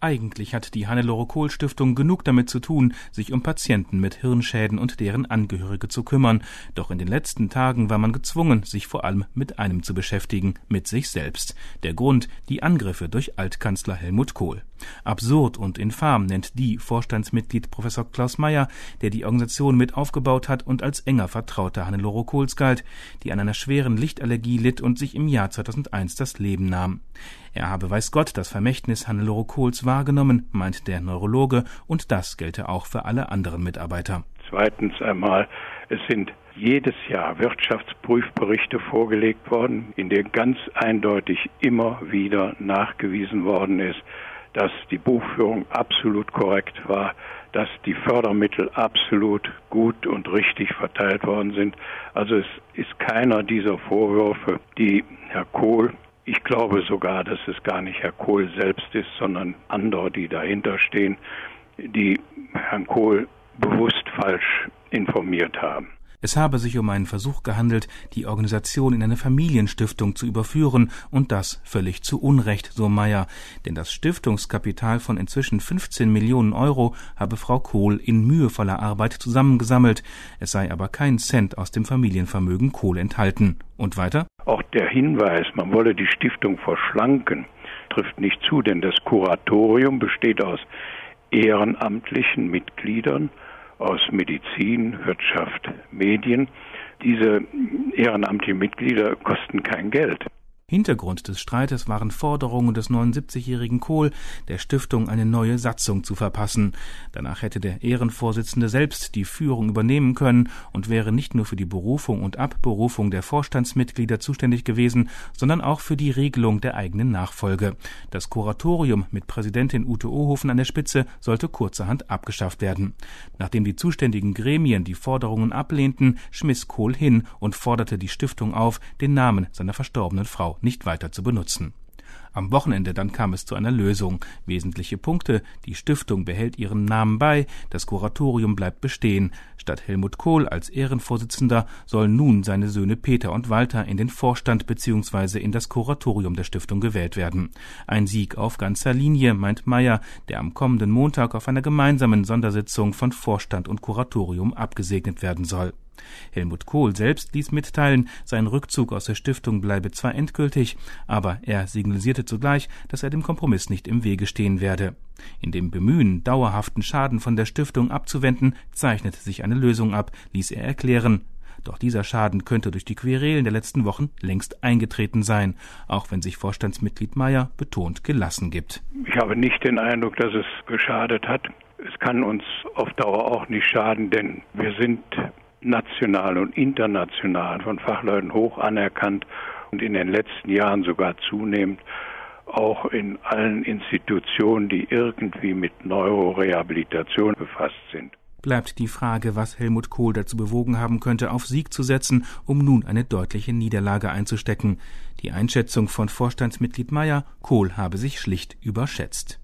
Eigentlich hat die Hannelore-Kohl-Stiftung genug damit zu tun, sich um Patienten mit Hirnschäden und deren Angehörige zu kümmern. Doch in den letzten Tagen war man gezwungen, sich vor allem mit einem zu beschäftigen, mit sich selbst. Der Grund: die Angriffe durch Altkanzler Helmut Kohl. Absurd und infam nennt die Vorstandsmitglied Professor Klaus Meyer, der die Organisation mit aufgebaut hat und als enger Vertrauter Hannelore Kohls galt, die an einer schweren Lichtallergie litt und sich im Jahr 2001 das Leben nahm. Er habe weiß Gott das Vermächtnis Hannelore Kohls wahrgenommen, meint der Neurologe, und das gelte auch für alle anderen Mitarbeiter. Zweitens einmal, es sind jedes Jahr Wirtschaftsprüfberichte vorgelegt worden, in denen ganz eindeutig immer wieder nachgewiesen worden ist, dass die Buchführung absolut korrekt war, dass die Fördermittel absolut gut und richtig verteilt worden sind. Also es ist keiner dieser Vorwürfe, die Herr Kohl, ich glaube sogar, dass es gar nicht Herr Kohl selbst ist, sondern andere, die dahinter stehen, die Herrn Kohl bewusst falsch informiert haben. Es habe sich um einen Versuch gehandelt, die Organisation in eine Familienstiftung zu überführen, und das völlig zu Unrecht, so Meyer. Denn das Stiftungskapital von inzwischen 15 Millionen Euro habe Frau Kohl in mühevoller Arbeit zusammengesammelt. Es sei aber kein Cent aus dem Familienvermögen Kohl enthalten. Und weiter? Auch der Hinweis, man wolle die Stiftung verschlanken, trifft nicht zu, denn das Kuratorium besteht aus ehrenamtlichen Mitgliedern, aus Medizin, Wirtschaft, Medien. Diese ehrenamtlichen Mitglieder kosten kein Geld. Hintergrund des Streites waren Forderungen des 79-jährigen Kohl, der Stiftung eine neue Satzung zu verpassen. Danach hätte der Ehrenvorsitzende selbst die Führung übernehmen können und wäre nicht nur für die Berufung und Abberufung der Vorstandsmitglieder zuständig gewesen, sondern auch für die Regelung der eigenen Nachfolge. Das Kuratorium mit Präsidentin Ute Ohofen an der Spitze sollte kurzerhand abgeschafft werden. Nachdem die zuständigen Gremien die Forderungen ablehnten, schmiss Kohl hin und forderte die Stiftung auf, den Namen seiner verstorbenen Frau nicht weiter zu benutzen. Am Wochenende dann kam es zu einer Lösung. Wesentliche Punkte: die Stiftung behält ihren Namen bei, das Kuratorium bleibt bestehen. Statt Helmut Kohl als Ehrenvorsitzender sollen nun seine Söhne Peter und Walter in den Vorstand bzw. in das Kuratorium der Stiftung gewählt werden. Ein Sieg auf ganzer Linie, meint Meyer, der am kommenden Montag auf einer gemeinsamen Sondersitzung von Vorstand und Kuratorium abgesegnet werden soll. Helmut Kohl selbst ließ mitteilen, sein Rückzug aus der Stiftung bleibe zwar endgültig, aber er signalisierte zugleich, dass er dem Kompromiss nicht im Wege stehen werde. In dem Bemühen, dauerhaften Schaden von der Stiftung abzuwenden, zeichnete sich eine Lösung ab, ließ er erklären. Doch dieser Schaden könnte durch die Querelen der letzten Wochen längst eingetreten sein, auch wenn sich Vorstandsmitglied Meyer betont gelassen gibt. Ich habe nicht den Eindruck, dass es geschadet hat. Es kann uns auf Dauer auch nicht schaden, denn wir sind national und international von Fachleuten hoch anerkannt und in den letzten Jahren sogar zunehmend auch in allen Institutionen, die irgendwie mit Neurorehabilitation befasst sind. Bleibt die Frage, was Helmut Kohl dazu bewogen haben könnte, auf Sieg zu setzen, um nun eine deutliche Niederlage einzustecken. Die Einschätzung von Vorstandsmitglied Meyer: Kohl habe sich schlicht überschätzt.